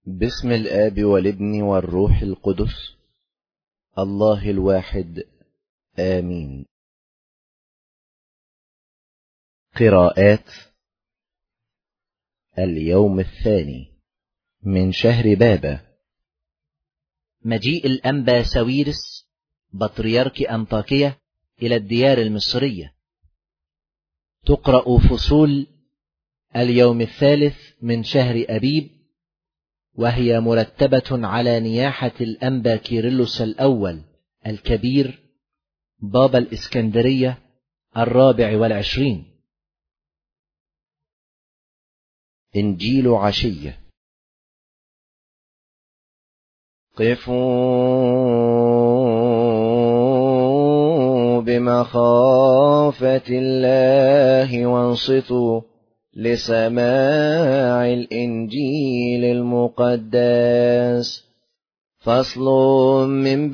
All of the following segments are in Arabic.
باسم الآب والابن والروح القدس الله الواحد آمين. قراءات اليوم الثاني من شهر بابا. مجيء الأنبا ساويرس بطريرك أنطاكية إلى الديار المصرية. تقرأ فصول اليوم الثالث من شهر أبيب، وهي مرتبة على نياحة الأنبا كيرلس الأول الكبير بابا الإسكندرية 24. إنجيل عشية. قفوا بمخافة الله وانصتوا لسماع الإنجيل المقدس. فصل من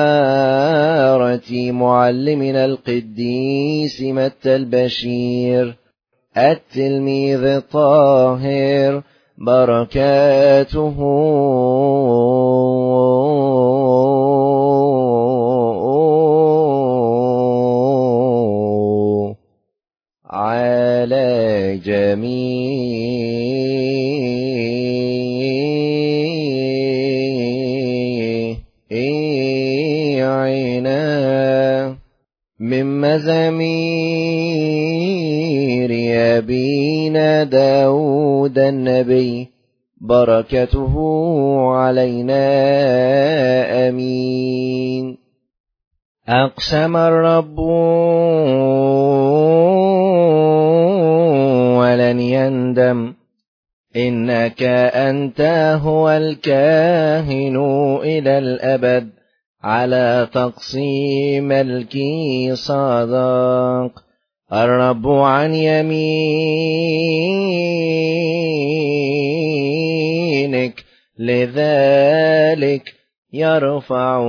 بشارة معلمنا القديس متى البشير التلميذ الطاهر، بركاته على جميعنا. من مزامير أبينا داود النبي، بركته علينا آمين. أقسم الرب ولن يندم، إنك أنت هو الكاهن إلى الأبد، على تقسيم ملكي صادق. الرب عن يمينك، لذلك يرفع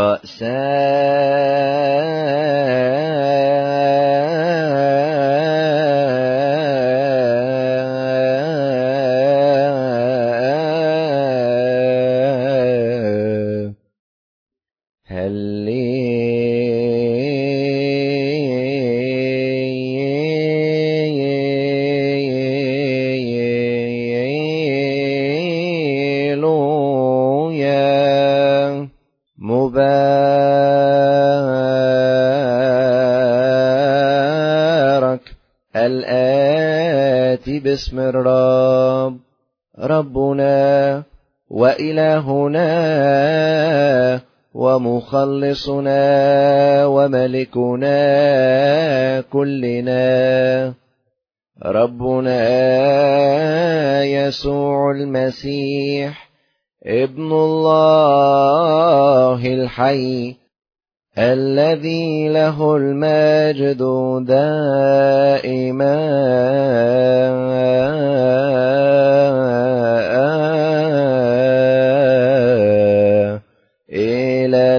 مبارك الآتي باسم الرب، ربنا وإلهنا ومخلصنا وملكنا كلنا، ربنا يسوع المسيح ابن الله الحي، الذي له المجد دائما إلى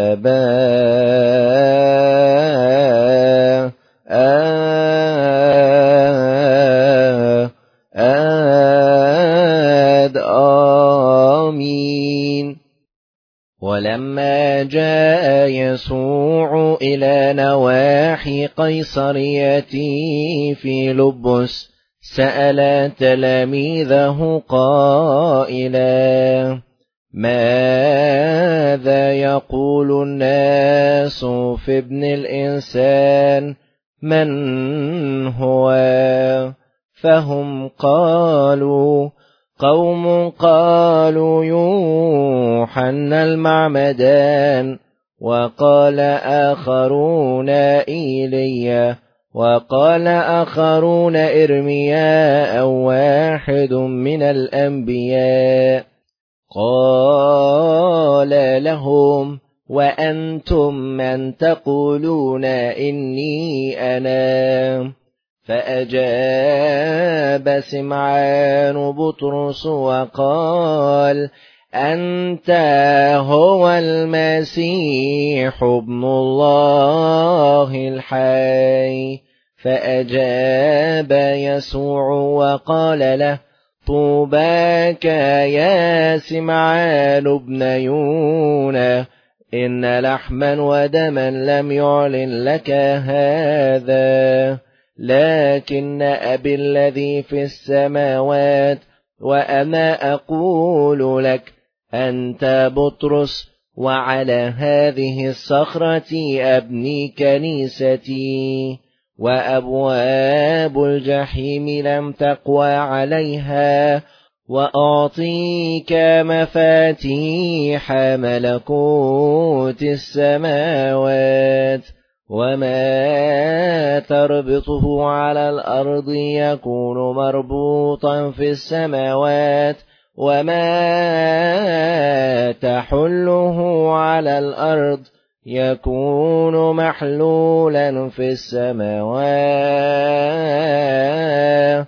الآباء آمين. ولما جاء يسوع إلى نواحي قيصرية فيلبس، سأل تلاميذه قائلا: ماذا يقول الناس في ابن الإنسان؟ من هو؟ فهم قالوا: قوم قالوا يوحنا المعمدان، وقال آخرون إيليا، وقال آخرون إرمياء أو واحد من الأنبياء. قال لهم: وأنتم من تقولون إني أنا؟ فأجاب سمعان بطرس وقال: أنت هو المسيح ابن الله الحي. فأجاب يسوع وقال له: طوباك يا سمعان بن يونا، إن لحما ودما لم يعلن لك هذا، لكن أبي الذي في السماوات. وأنا أقول لك أنت بطرس، وعلى هذه الصخرة أبني كنيستي، وأبواب الجحيم لم تقوى عليها. وأعطيك مفاتيح ملكوت السماوات، وما تربطه على الأرض يكون مربوطا في السماوات، وما تحله على الأرض يكون محلولا في السماوات.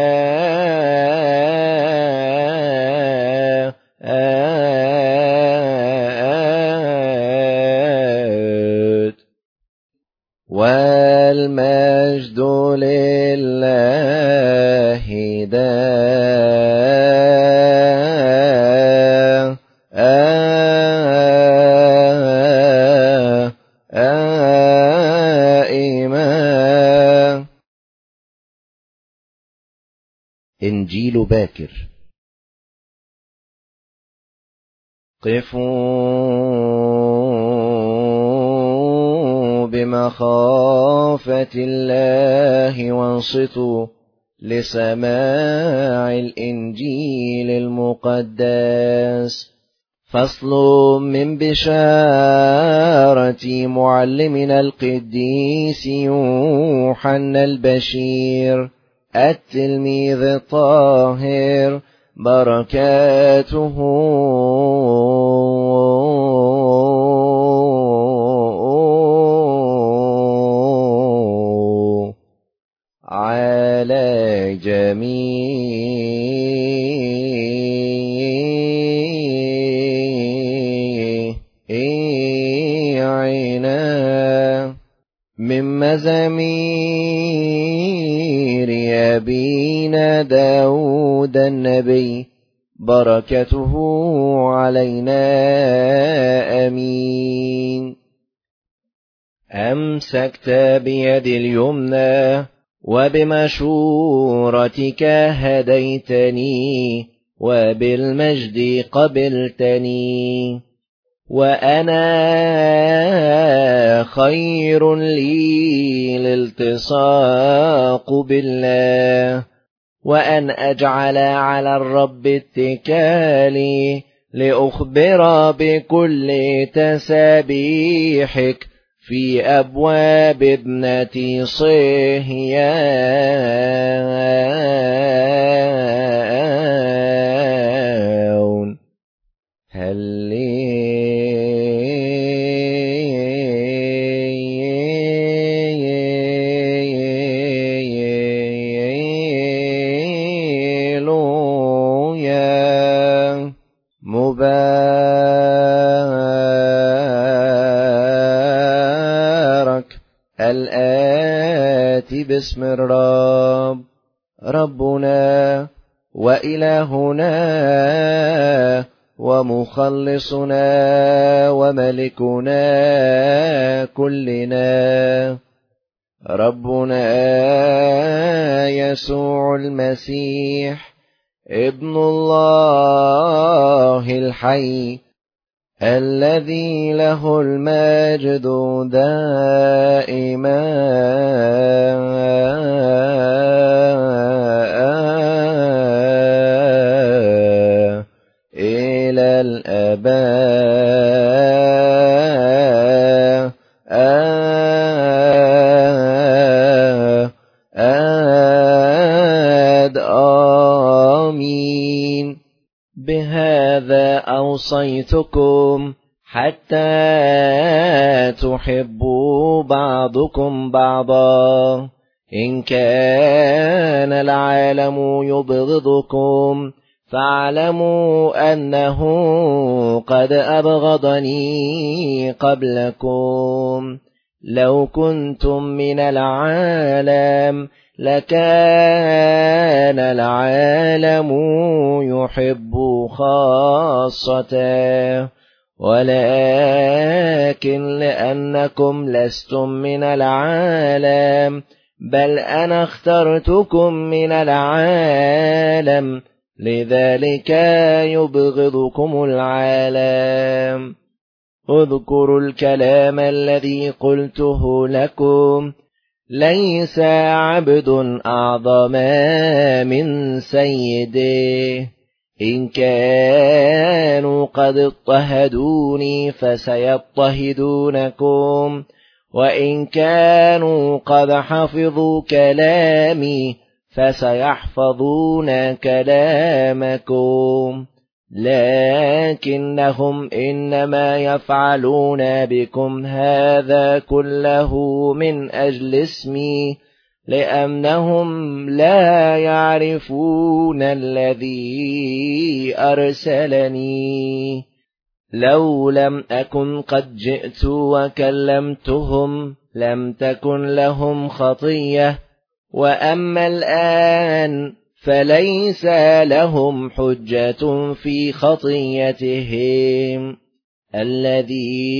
والمجد لله دائما. إنجيل باكر. قفوا بمخافة الله وانصتوا لسماع الإنجيل المقدس. فصل من بشارة معلمنا القديس يوحنا البشير التلميذ الطاهر، بركاته على جميعنا. من مزامير أبينا داود النبي، بركته علينا أمين. أمسكت بيد اليمنى، وبمشورتك هديتني، وبالمجد قبلتني. وأنا خير لي الالتصاق بالله، وأن أجعل على الرب اتكالي، لأخبر بكل تسابيحك في أبواب ابنة صهيون. مبارك الآتي باسم الرب، ربنا وإلهنا ومخلصنا وملكنا كلنا، ربنا يسوع المسيح ابن الله الحي، الذي له المجد دائما إلى الآباء. آمين. بهذا أوصيتكم حتى تحبوا بعضكم بعضا. إن كان العالم يبغضكم، فاعلموا أنه قد أبغضني قبلكم. لو كنتم من العالم لكان كان العالم يحب خاصته، ولكن لأنكم لستم من العالم بل أنا اخترتكم من العالم، لذلك يبغضكم العالم. اذكروا الكلام الذي قلته لكم، ليس عبد أعظم من سيده. إن كانوا قد اضطهدوني فسيضطهدونكم، وإن كانوا قد حفظوا كلامي فسيحفظون كلامكم. لكنهم إنما يفعلون بكم هذا كله من أجل اسمي، لأنهم لا يعرفون الذي أرسلني. لو لم أكن قد جئت وكلمتهم لم تكن لهم خطية، وأما الآن فليس لهم حجة في خطيتهم. الذي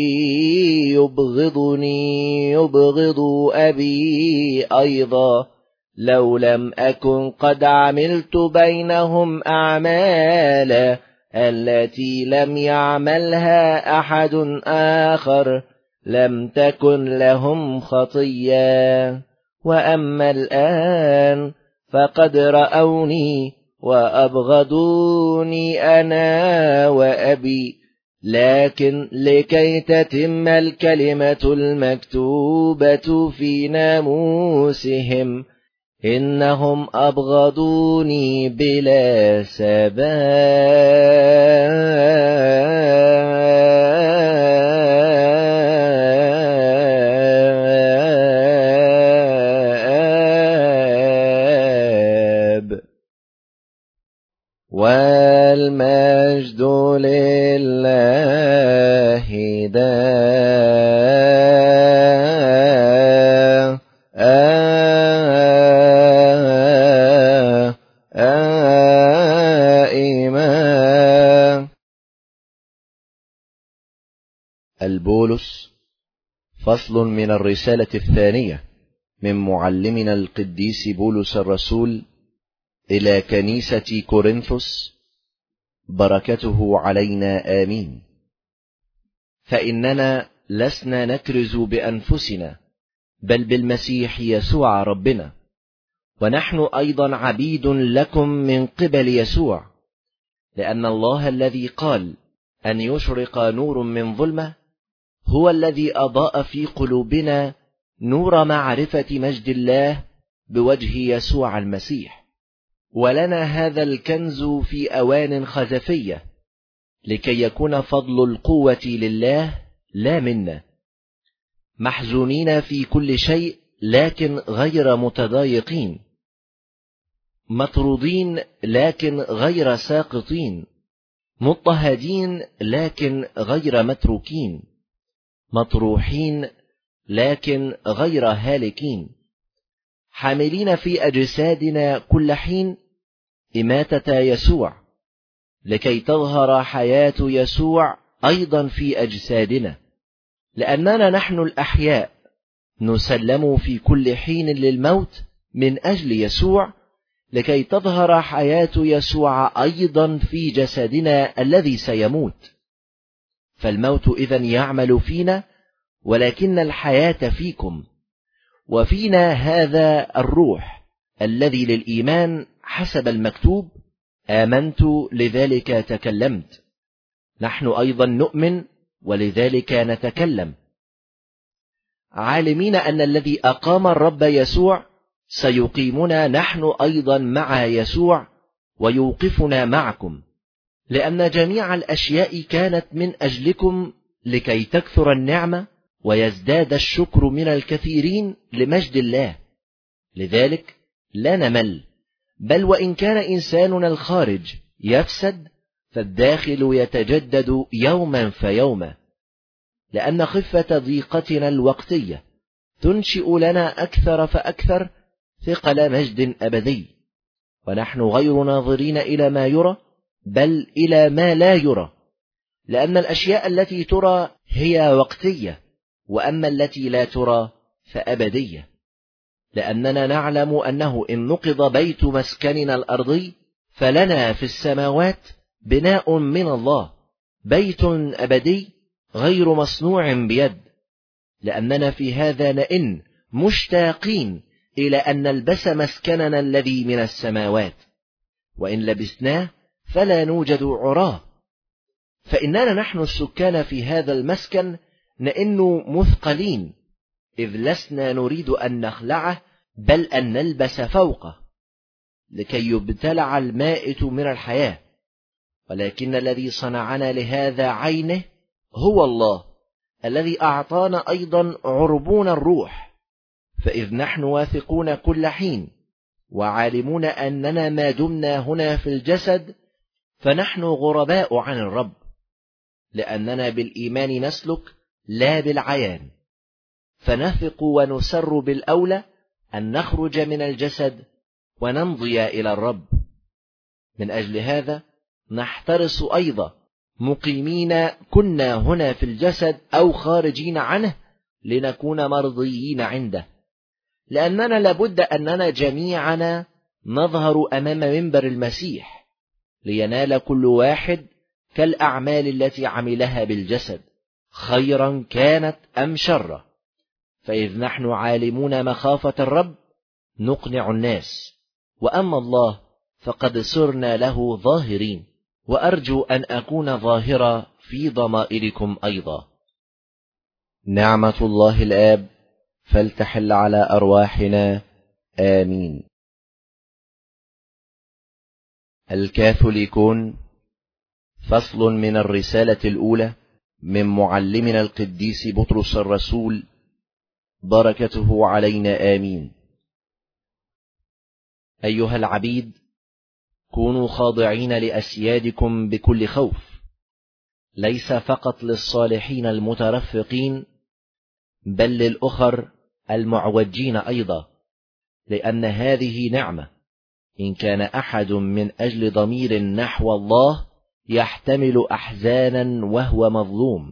يبغضني يبغض أبي أيضا، لو لم أكن قد عملت بينهم أعمالا التي لم يعملها أحد آخر لم تكن لهم خطية. وأما الآن فقد رأوني وأبغضوني أنا وأبي، لكن لكي تتم الكلمة المكتوبة في ناموسهم، إنهم أبغضوني بلا سبب. والمجد لله دائما. البولس، فصل من الرسالة الثانية من معلمنا القديس بولس الرسول إلى كنيسة كورنثوس، بركته علينا آمين. فإننا لسنا نكرز بأنفسنا بل بالمسيح يسوع ربنا، ونحن أيضا عبيد لكم من قبل يسوع، لأن الله الذي قال أن يشرق نور من ظلمة هو الذي أضاء في قلوبنا نور معرفة مجد الله بوجه يسوع المسيح. ولنا هذا الكنز في أوان خزفية، لكي يكون فضل القوة لله لا منا، محزونين في كل شيء لكن غير متضايقين، مطرودين لكن غير ساقطين، مضطهدين لكن غير متروكين، مطروحين لكن غير هالكين، حاملين في أجسادنا كل حين إماتة يسوع، لكي تظهر حياة يسوع أيضا في أجسادنا. لأننا نحن الأحياء نسلم في كل حين للموت من أجل يسوع، لكي تظهر حياة يسوع أيضا في جسدنا الذي سيموت. فالموت إذن يعمل فينا، ولكن الحياة فيكم، وفينا هذا الروح الذي للإيمان حسب المكتوب: آمنت لذلك تكلمت. نحن أيضا نؤمن ولذلك نتكلم، عالمين أن الذي أقام الرب يسوع سيقيمنا نحن أيضا مع يسوع ويوقفنا معكم، لأن جميع الأشياء كانت من أجلكم، لكي تكثر النعمة ويزداد الشكر من الكثيرين لمجد الله. لذلك لا نمل، بل وإن كان إنساننا الخارج يفسد فالداخل يتجدد يوما فيوما، لأن خفة ضيقتنا الوقتية تنشئ لنا أكثر فأكثر ثقل مجد أبدي. ونحن غير ناظرين إلى ما يرى بل إلى ما لا يرى، لأن الأشياء التي ترى هي وقتية، وأما التي لا ترى فأبدية. لأننا نعلم أنه إن نقض بيت مسكننا الأرضي فلنا في السماوات بناء من الله، بيت أبدي غير مصنوع بيد، لأننا في هذا نئن مشتاقين إلى أن نلبس مسكننا الذي من السماوات، وإن لبسناه فلا نوجد عراه. فإننا نحن السكان في هذا المسكن نئن مثقلين، إذ لسنا نريد أن نخلعه بل أن نلبس فوقه، لكي يبتلع المائت من الحياة. ولكن الذي صنعنا لهذا عينه هو الله، الذي أعطانا أيضا عربون الروح. فإذ نحن واثقون كل حين وعالمون أننا ما دمنا هنا في الجسد فنحن غرباء عن الرب، لأننا بالإيمان نسلك لا بالعيان، فنثق ونسر بالأولى أن نخرج من الجسد ونمضي إلى الرب. من أجل هذا نحترس أيضا مقيمين كنا هنا في الجسد أو خارجين عنه لنكون مرضيين عنده، لأننا لابد أننا جميعنا نظهر أمام منبر المسيح لينال كل واحد كالأعمال التي عملها بالجسد، خيرا كانت أم شرا. فإذ نحن عالمون مخافة الرب نقنع الناس، وأما الله فقد صرنا له ظاهرين، وأرجو أن أكون ظاهرا في ضمائركم أيضا. نعمة الله الآب فلتحل على أرواحنا آمين. الكاثوليكون، فصل من الرسالة الأولى من معلمنا القديس بطرس الرسول، بركته علينا آمين. أيها العبيد، كونوا خاضعين لأسيادكم بكل خوف، ليس فقط للصالحين المترفقين بل للأخر المعوجين أيضا، لأن هذه نعمة. إن كان أحد من أجل ضمير نحو الله يحتمل أحزانا وهو مظلوم،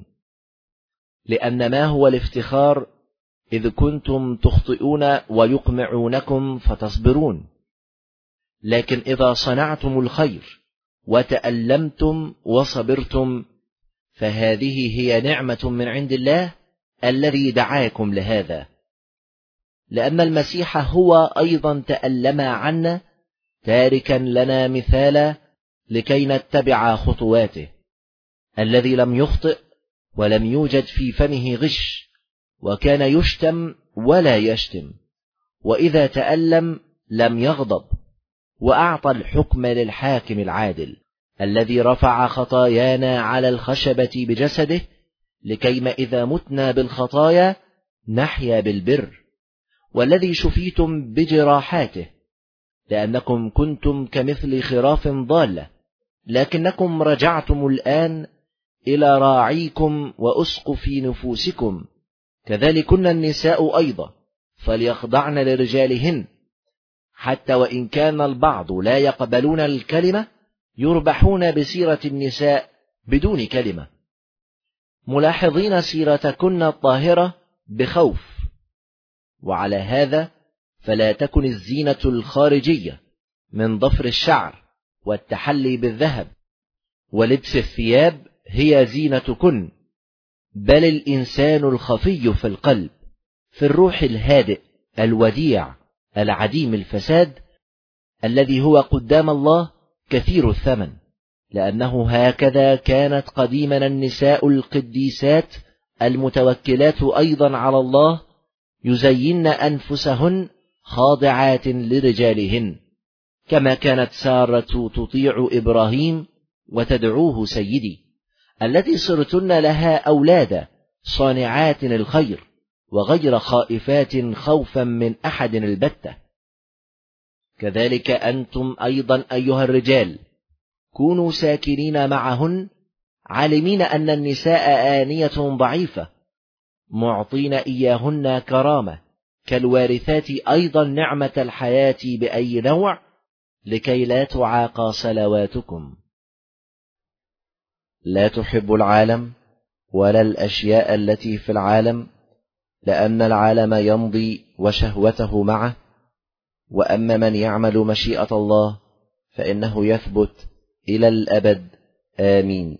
لأن ما هو الافتخار إذ كنتم تخطئون ويقمعونكم فتصبرون؟ لكن إذا صنعتم الخير وتألمتم وصبرتم فهذه هي نعمة من عند الله الذي دعاكم لهذا، لأن المسيح هو أيضا تألم عنا تاركا لنا مثالا لكي نتبع خطواته، الذي لم يخطئ ولم يوجد في فمه غش، وكان يشتم ولا يشتم، وإذا تألم لم يغضب، وأعطى الحكم للحاكم العادل الذي رفع خطايانا على الخشبة بجسده، لكيما إذا متنا بالخطايا نحيا بالبر، والذي شفيتم بجراحاته، لأنكم كنتم كمثل خراف ضالة، لكنكم رجعتم الآن إلى راعيكم وأسقف نفوسكم. كذلكن النساء أيضا فليخضعن لرجالهن، حتى وإن كان البعض لا يقبلون الكلمة يربحون بسيرة النساء بدون كلمة، ملاحظين سيرتكن الطاهرة بخوف. وعلى هذا فلا تكن الزينة الخارجية من ضفر الشعر والتحلي بالذهب ولبس الثياب هي زينتكن، بل الإنسان الخفي في القلب، في الروح الهادئ الوديع العديم الفساد، الذي هو قدام الله كثير الثمن، لأنه هكذا كانت قديما النساء القديسات المتوكلات أيضا على الله يزين أنفسهن خاضعات لرجالهن، كما كانت سارة تطيع إبراهيم وتدعوه سيدي، التي صرتن لها أولادا صانعات الخير وغير خائفات خوفا من أحد البتة. كذلك أنتم أيضا أيها الرجال كونوا ساكنين معهن، عالمين أن النساء آنية ضعيفة، معطين إياهن كرامة كالوارثات أيضا نعمة الحياة بأي نوع، لكي لا تعاقى صلواتكم. لا تحب العالم ولا الأشياء التي في العالم، لأن العالم يمضي وشهوته معه، وأما من يعمل مشيئة الله فإنه يثبت إلى الأبد. آمين.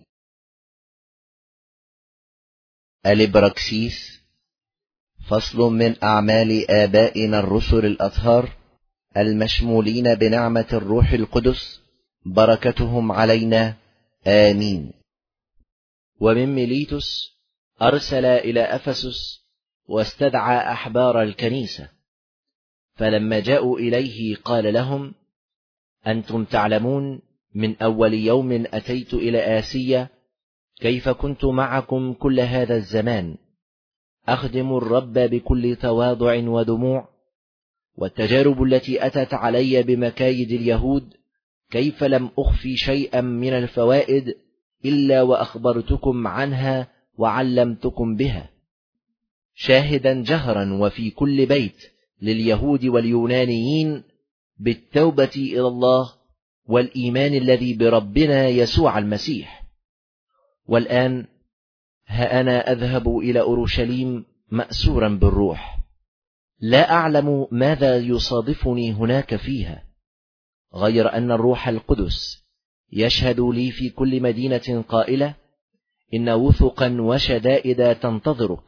الإبراكسيس. فصل من أعمال آبائنا الرسل الأطهار المشمولين بنعمة الروح القدس، بركتهم علينا. آمين. ومن ميليتوس أرسل إلى أفسس واستدعى أحبار الكنيسة، فلما جاءوا إليه قال لهم: أنتم تعلمون من أول يوم أتيت إلى آسيا كيف كنت معكم كل هذا الزمان أخدم الرب بكل تواضع ودموع، والتجارب التي أتت علي بمكايد اليهود كيف لم أخفي شيئا من الفوائد إلا وأخبرتكم عنها وعلمتكم بها، شاهدا جهرا وفي كل بيت لليهود واليونانيين بالتوبة إلى الله والإيمان الذي بربنا يسوع المسيح. والآن ها أنا أذهب إلى أورشليم مأسورا بالروح، لا أعلم ماذا يصادفني هناك فيها، غير أن الروح القدس يشهد لي في كل مدينة قائلة: إن وثقا وشدائد تنتظرك.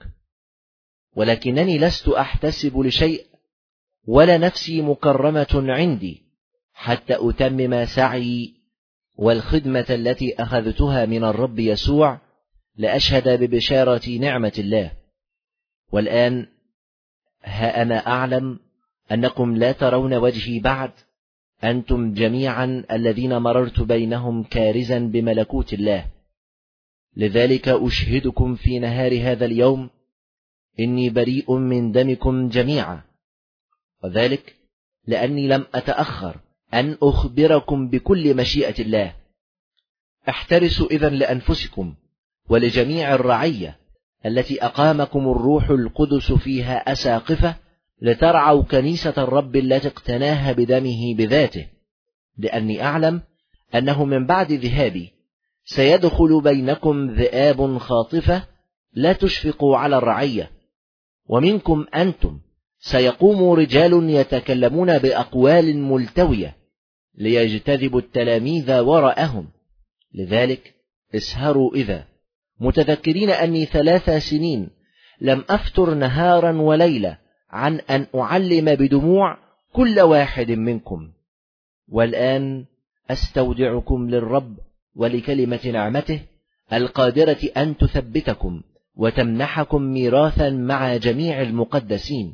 ولكنني لست أحتسب لشيء، ولا نفسي مكرمة عندي، حتى أتمم سعي والخدمة التي أخذتها من الرب يسوع لأشهد ببشارة نعمة الله. والآن ها أنا أعلم أنكم لا ترون وجهي بعد، أنتم جميعا الذين مررت بينهم كارزا بملكوت الله. لذلك أشهدكم في نهار هذا اليوم إني بريء من دمكم جميعا، وذلك لأني لم أتأخر أن أخبركم بكل مشيئة الله. احترسوا إذن لأنفسكم ولجميع الرعية التي أقامكم الروح القدس فيها أساقفة، لترعوا كنيسة الرب التي اقتناها بدمه بذاته، لأني أعلم أنه من بعد ذهابي سيدخل بينكم ذئاب خاطفة لا تشفقوا على الرعية، ومنكم أنتم سيقوم رجال يتكلمون بأقوال ملتوية ليجتذبوا التلاميذ وراءهم. لذلك اسهروا إذا، متذكرين أني 3 سنين لم أفتر نهارا وليلة عن أن أعلم بدموع كل واحد منكم. والآن أستودعكم للرب ولكلمة نعمته القادرة أن تثبتكم وتمنحكم ميراثا مع جميع المقدسين.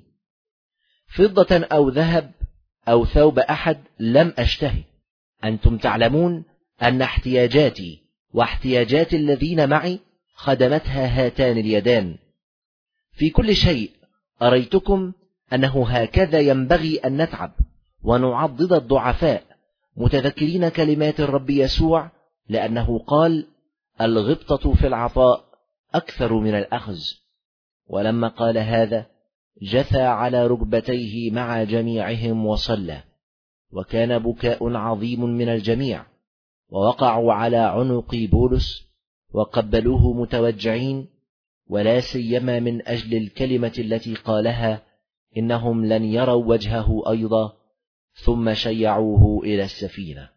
فضة أو ذهب أو ثوب أحد لم أشتهي. أنتم تعلمون أن احتياجاتي واحتياجات الذين معي خدمتها هاتان اليدان. في كل شيء أريتكم أنه هكذا ينبغي أن نتعب ونعضد الضعفاء، متذكرين كلمات الرب يسوع، لأنه قال: الغبطة في العطاء أكثر من الأخذ. ولما قال هذا جثى على ركبتيه مع جميعهم وصلى، وكان بكاء عظيم من الجميع، ووقعوا على عنق بولس وقبلوه متوجعين، ولا سيما من أجل الكلمة التي قالها إنهم لن يروا وجهه أيضا، ثم شيعوه إلى السفينة.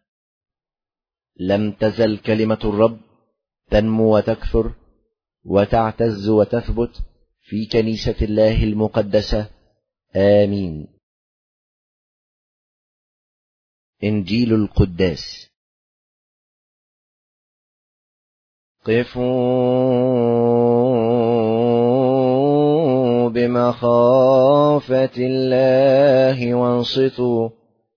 لم تزل كلمة الرب تنمو وتكثر وتعتز وتثبت في كنيسة الله المقدسة. آمين. إنجيل القداس. قفوا بمخافة الله وانصتوا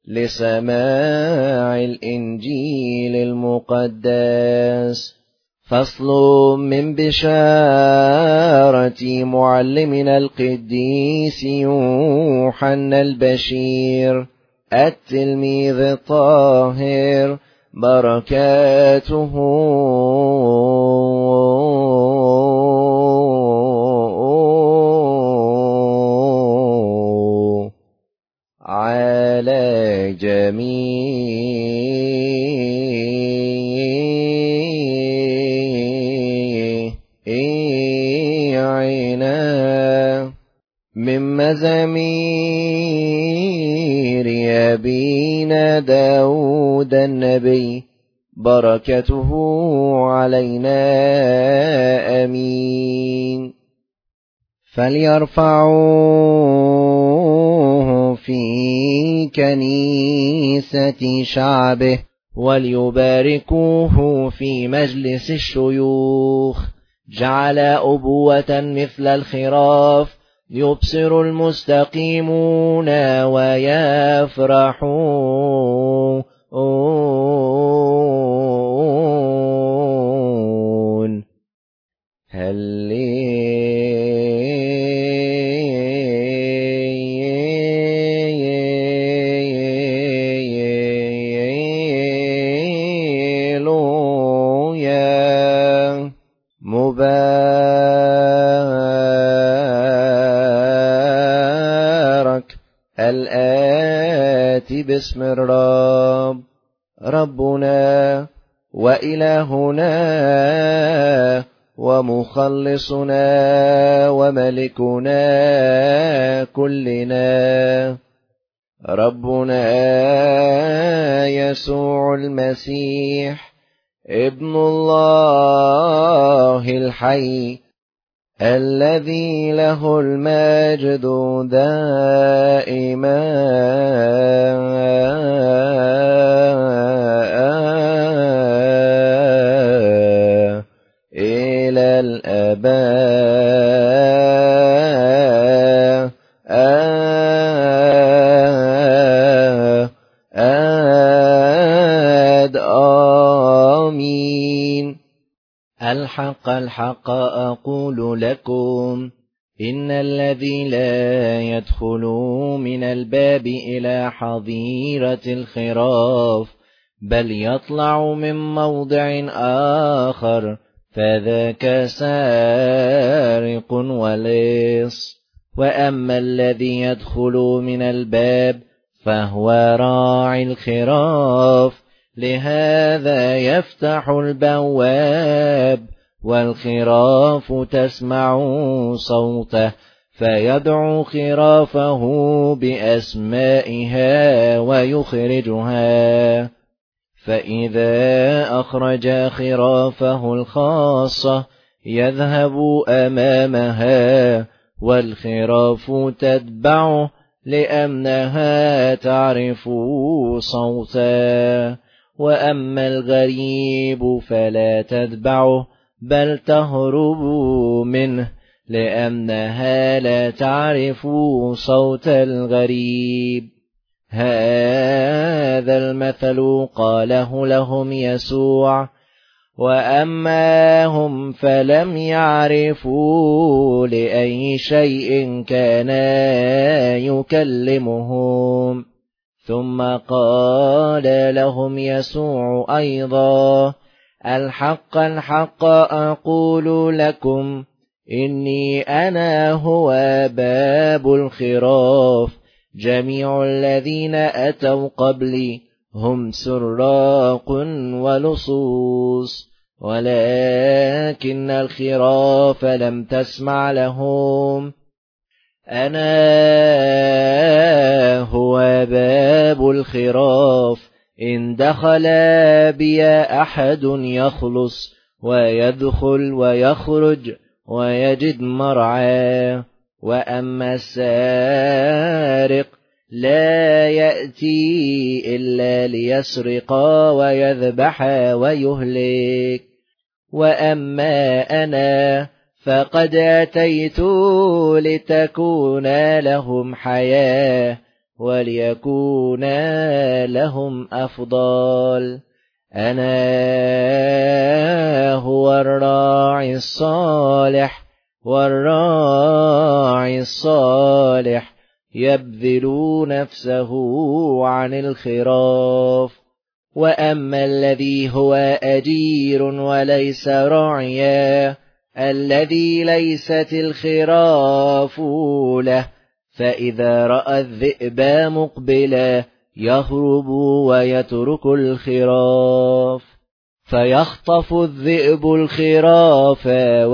لسماع الإنجيل المقدس. فصل من بشارة معلمنا القديس يوحنا البشير التلميذ الطاهر، بركاته علينا. جميعنا. من مزامير أبينا داود النبي، بركته علينا آمين. فليرفعوه في كنيسة شعبه، وليباركوه في مجلس الشيوخ. جعل أبوة مثل الخراف، يبصر المستقيمون ويفرحون. هللويا. مبارك الآتي باسم الرب، ربنا وإلهنا ومخلصنا وملكنا كلنا، ربنا يسوع المسيح ابن الله الحي، الذي له المجد دائما إلى الآباء. آمين. الحق الحق أقول لكم، إن الذي لا يدخل من الباب إلى حظيرة الخراف، بل يطلع من موضع آخر، فذاك سارق ولص. وأما الذي يدخل من الباب فهو راعي الخراف، لهذا يفتح البواب، والخراف تسمع صوته، فيدعو خرافه بأسمائها ويخرجها. فإذا أخرج خرافه الخاصة يذهب أمامها، والخراف تتبعه، لأنها تعرف صوته. وأما الغريب فلا تتبعه، بل تهرب منه، لأنها لا تعرف صوت الغريب. هذا المثل قاله لهم يسوع. وأما هم فلم يعرفوا لأي شيء كان يكلمهم. ثم قال لهم يسوع أيضا: الحق الحق أقول لكم، إني أنا هو باب الخراف. جميع الذين أتوا قبلي هم سراق ولصوص، ولكن الخراف لم تسمع لهم. أنا هو باب الخراف، إن دخل بي أحد يخلص، ويدخل ويخرج ويجد مرعى. وأما السارق لا يأتي إلا ليسرق ويذبح ويهلك. وأما أنا فقد أتيت لتكون لهم حياة، وليكون لهم أفضل. أنا هو الراعي الصالح، والراعي الصالح يبذل نفسه عن الخراف. وأما الذي هو أجير وليس راعيا، الذي ليست الخراف له، فإذا رأى الذئب مقبلا يهرب ويترك الخراف، فيخطف الذئب الخراف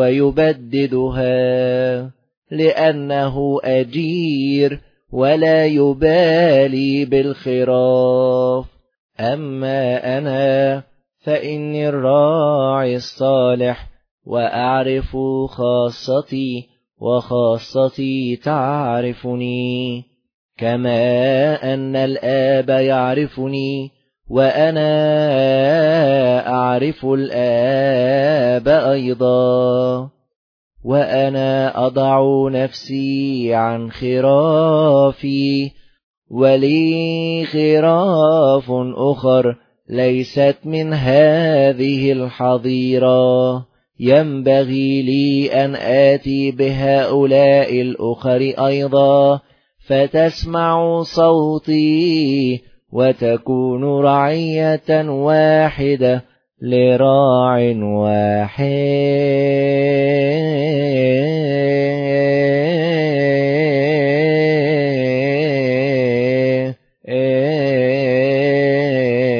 ويبددها، لأنه أجير ولا يبالي بالخراف. أما أنا فإني الراعي الصالح، وأعرف خاصتي وخاصتي تعرفني، كما أن الآب يعرفني وأنا أعرف الآب أيضا. وأنا أضع نفسي عن خرافي، ولي خراف أخر ليست من هذه الحظيرة، ينبغي لي أن آتي بهؤلاء الأخر أيضا، فتسمع صوتي، وتكون رعية واحدة لراع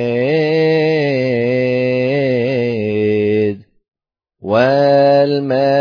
واحد.